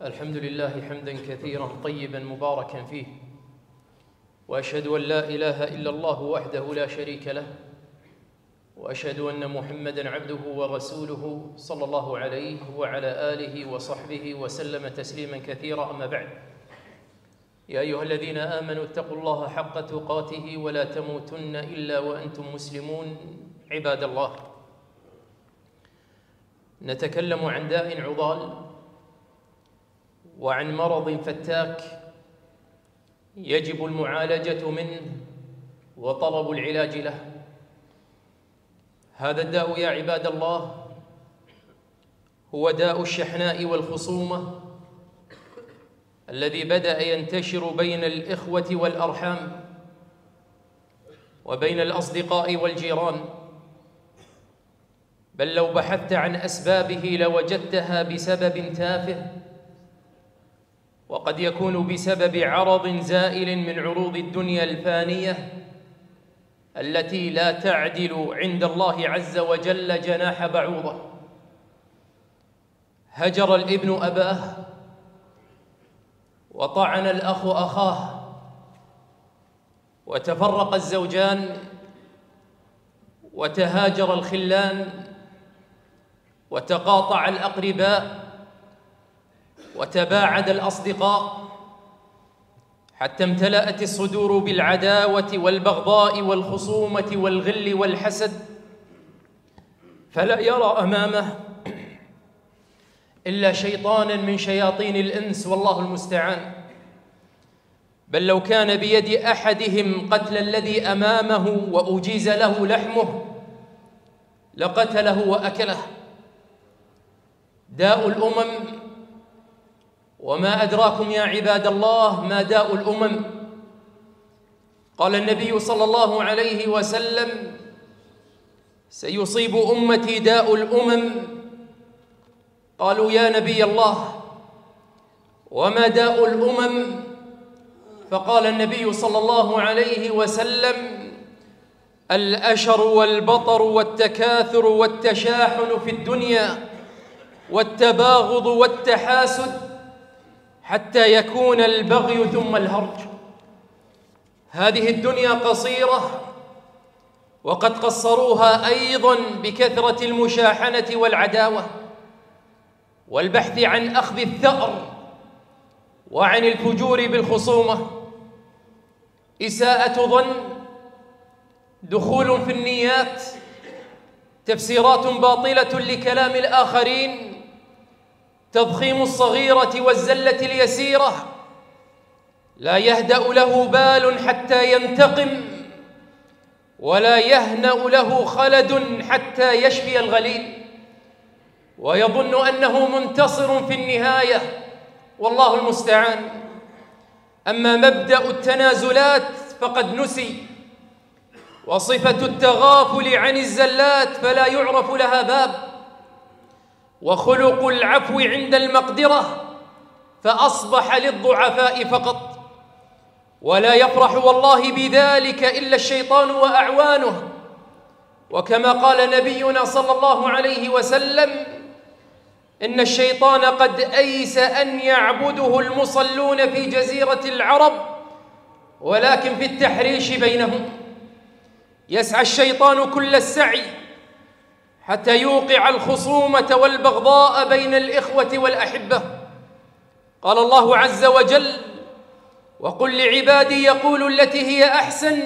الحمد لله حمدا كثيرا طيبا مباركا فيه، وأشهد أن لا إله إلا الله وحده لا شريك له، وأشهد أن محمدا عبده ورسوله صلى الله عليه وعلى آله وصحبه وسلم تسليما كثيرا. أما بعد، يا أيها الذين آمنوا اتقوا الله حق تقاته ولا تموتن إلا وأنتم مسلمون. عباد الله، نتكلم عن داء عضال وعن مرض فتاك يجب المعالجة منه وطلب العلاج له. هذا الداء يا عباد الله هو داء الشحناء والخصومة الذي بدأ ينتشر بين الإخوة والأرحام وبين الأصدقاء والجيران، بل لو بحثت عن أسبابه لوجدتها بسبب تافه، وقد يكون بسبب عرض زائل من عروض الدنيا الفانية التي لا تعدل عند الله عز وجل جناح بعوضة. هجر الابن أباه، وطعن الأخ أخاه، وتفرق الزوجان، وتهاجر الخلان، وتقاطع الأقرباء، وتباعد الأصدقاء، حتى امتلأت الصدور بالعداوة والبغضاء والخصومة والغل والحسد، فلا يرى أمامه إلا شيطانا من شياطين الإنس، والله المستعان. بل لو كان بيد أحدهم قتل الذي أمامه وأجيز له لحمه لقتله وأكله. داء الأمم، وما أدراكم يا عباد الله ما داء الأمم. قال النبي صلى الله عليه وسلم: سيصيب أمتي داء الأمم. قالوا: يا نبي الله، وما داء الأمم؟ فقال النبي صلى الله عليه وسلم: الأشر والبطر والتكاثر والتشاحن في الدنيا والتباغض والتحاسد حتى يكون البغي ثم الهرج. هذه الدنيا قصيرة، وقد قصروها أيضا بكثرة المشاحنة والعداوة والبحث عن أخذ الثأر وعن الفجور بالخصومة. إساءة ظن، دخول في النيات، تفسيرات باطلة لكلام الآخرين، تضخيم الصغيرة والزلة اليسيرة، لا يهدأ له بال حتى ينتقم، ولا يهنأ له خلد حتى يشفي الغليل، ويظن أنه منتصر في النهاية، والله المستعان. أما مبدأ التنازلات فقد نسي، وصفة التغافل عن الزلات فلا يعرف لها باب، وخلق العفو عند المقدرة فأصبح للضعفاء فقط، ولا يفرح والله بذلك إلا الشيطان وأعوانه. وكما قال نبينا صلى الله عليه وسلم: إن الشيطان قد أيس أن يعبده المصلون في جزيرة العرب، ولكن في التحريش بينهم. يسعى الشيطان كل السعي حتى يوقع الخصومة والبغضاء بين الإخوة والأحبة. قال الله عز وجل: وقل لعبادي يقولوا التي هي أحسن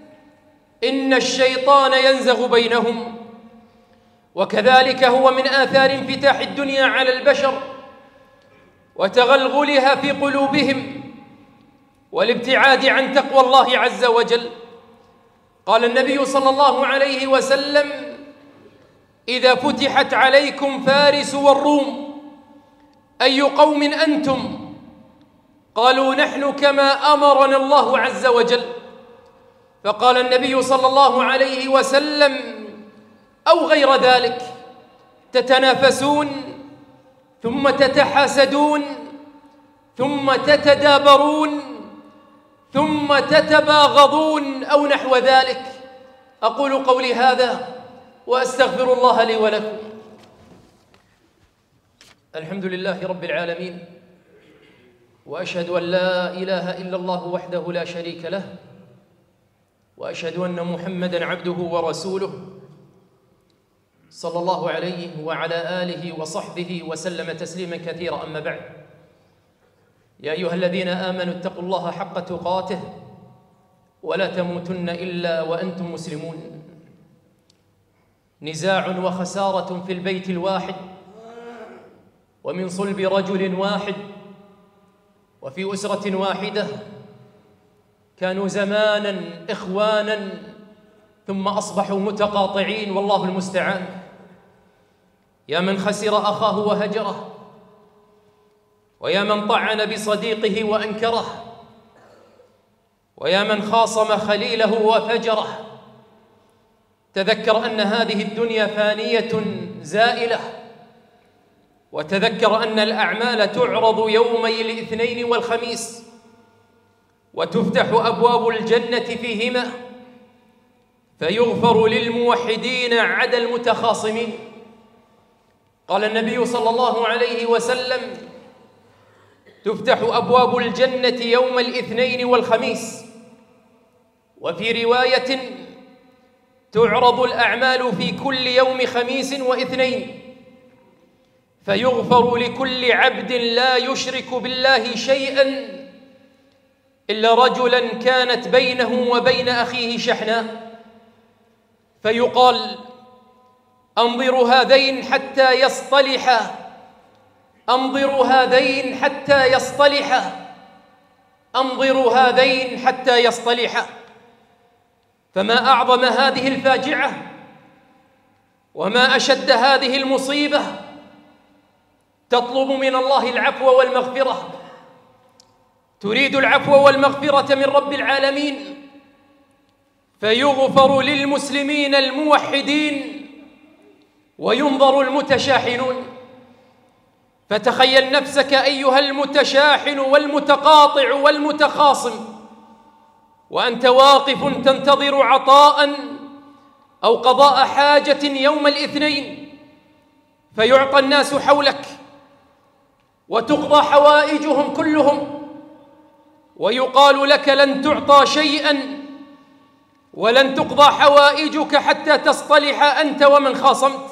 إن الشيطان ينزغ بينهم. وكذلك هو من آثار انفتاح الدنيا على البشر وتغلغلها في قلوبهم والابتعاد عن تقوى الله عز وجل. قال النبي صلى الله عليه وسلم: إذا فتحت عليكم فارس والروم أي قوم أنتم؟ قالوا: نحن كما أمرنا الله عز وجل. فقال النبي صلى الله عليه وسلم: أو غير ذلك، تتنافسون، ثم تتحاسدون، ثم تتدابرون، ثم تتباغضون، أو نحو ذلك. أقول قولي هذا وأستغفر الله لي ولكم. الحمد لله رب العالمين، وأشهد أن لا إله إلا الله وحده لا شريك له، وأشهد أن محمدًا عبده ورسوله صلى الله عليه وعلى آله وصحبه وسلم تسليمًا كثيرًا. أما بعد، يا أيها الذين آمنوا اتقوا الله حق تقاته ولا تموتن إلا وأنتم مسلمون. نزاع وخسارة في البيت الواحد ومن صلب رجل واحد وفي أسرة واحدة، كانوا زماناً إخواناً ثم أصبحوا متقاطعين، والله المستعان. يا من خسر أخاه وهجره، ويا من طعن بصديقه وأنكره، ويا من خاصم خليله وفجره. تذكر أن هذه الدنيا فانية زائلة، وتذكر أن الأعمال تعرض يومي الاثنين والخميس، وتفتح أبواب الجنة فيهما، فيغفر للموحدين عدا المتخاصمين. قال النبي صلى الله عليه وسلم: تفتح أبواب الجنة يوم الاثنين والخميس. وفي رواية: تعرض الأعمال في كل يوم خميس واثنين، فيغفر لكل عبد لا يشرك بالله شيئا إلا رجلا كانت بينه وبين أخيه شحناء، فيقال: أنظروا هذين حتى يصطلحا، أنظروا هذين حتى يصطلحا، أنظروا هذين حتى يصطلحا. فما أعظم هذه الفاجعة، وما أشد هذه المصيبة. تطلب من الله العفو والمغفرة، تريد العفو والمغفرة من رب العالمين، فيغفر للمسلمين الموحدين وينظر المتشاحنون. فتخيل نفسك أيها المتشاحن والمتقاطع والمتخاصم، وأنت واقف تنتظر عطاء أو قضاء حاجة يوم الاثنين، فيعطى الناس حولك وتقضى حوائجهم كلهم، ويقال لك: لن تعطى شيئا ولن تقضى حوائجك حتى تصطلح أنت ومن خاصمت.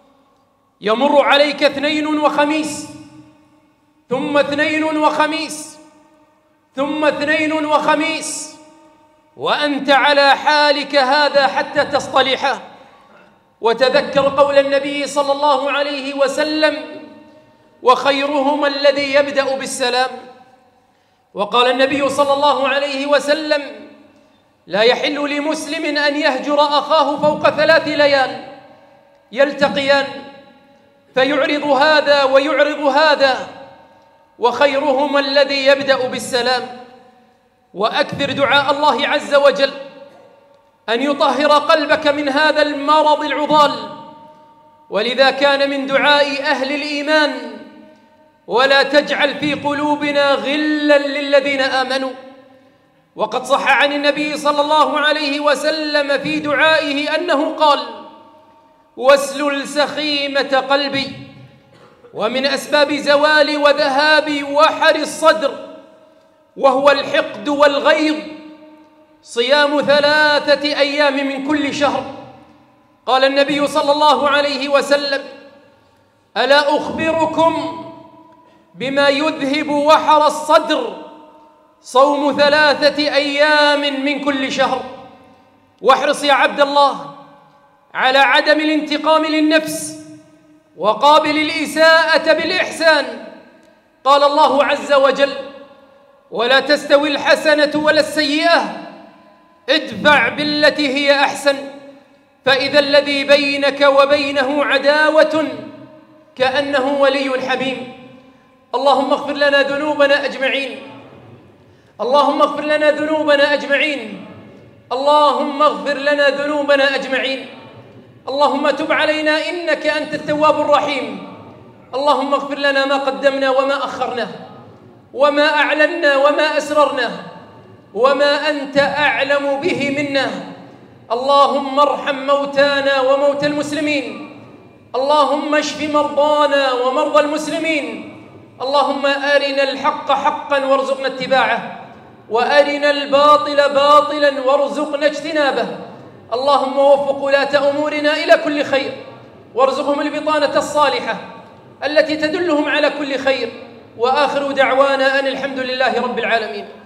يمر عليك اثنين وخميس، ثم اثنين وخميس، ثم اثنين وخميس، وأنت على حالك هذا حتى تصطلح. وتذكر قول النبي صلى الله عليه وسلم: وخيرهما الذي يبدأ بالسلام. وقال النبي صلى الله عليه وسلم: لا يحل لمسلم أن يهجر أخاه فوق 3 ليال، يلتقيان فيعرض هذا ويعرض هذا، وخيرهما الذي يبدأ بالسلام. وأكثر دعاء الله عز وجل أن يطهر قلبك من هذا المرض العضال. ولذا كان من دعاء أهل الإيمان: ولا تجعل في قلوبنا غلا للذين آمنوا. وقد صح عن النبي صلى الله عليه وسلم في دعائه أنه قال: واسلل سخيمة قلبي. ومن أسباب زوال وذهاب وحر الصدر وهو الحقد والغيظ صيام 3 أيام من كل شهر. قال النبي صلى الله عليه وسلم: ألا أخبركم بما يذهب وحر الصدر؟ صوم 3 أيام من كل شهر. واحرص يا عبد الله على عدم الانتقام للنفس، وقابل الإساءة بالإحسان. قال الله عز وجل: ولا تستوي الحسنة ولا السيئة، ادفع بالتي هي أحسن، فإذا الذي بينك وبينه عداوة كأنه ولي حميم. اللهم اغفر لنا ذنوبنا أجمعين، اللهم اغفر لنا ذنوبنا أجمعين، اللهم اغفر لنا ذنوبنا أجمعين. اللهم تب علينا إنك أنت التواب الرحيم. اللهم اغفر لنا ما قدمنا وما أخرنا، وما أعلنا وما أسررنا، وما أنت أعلم به منا. اللهم ارحم موتانا وموتى المسلمين، اللهم اشف مرضانا ومرضى المسلمين، اللهم أرنا الحق حقا وارزقنا اتباعه، وأرنا الباطل باطلا وارزقنا اجتنابه. اللهم وفق ولاة أمورنا إلى كل خير، وارزقهم البطانة الصالحة التي تدلهم على كل خير. وآخر دعوانا أن الحمد لله رب العالمين.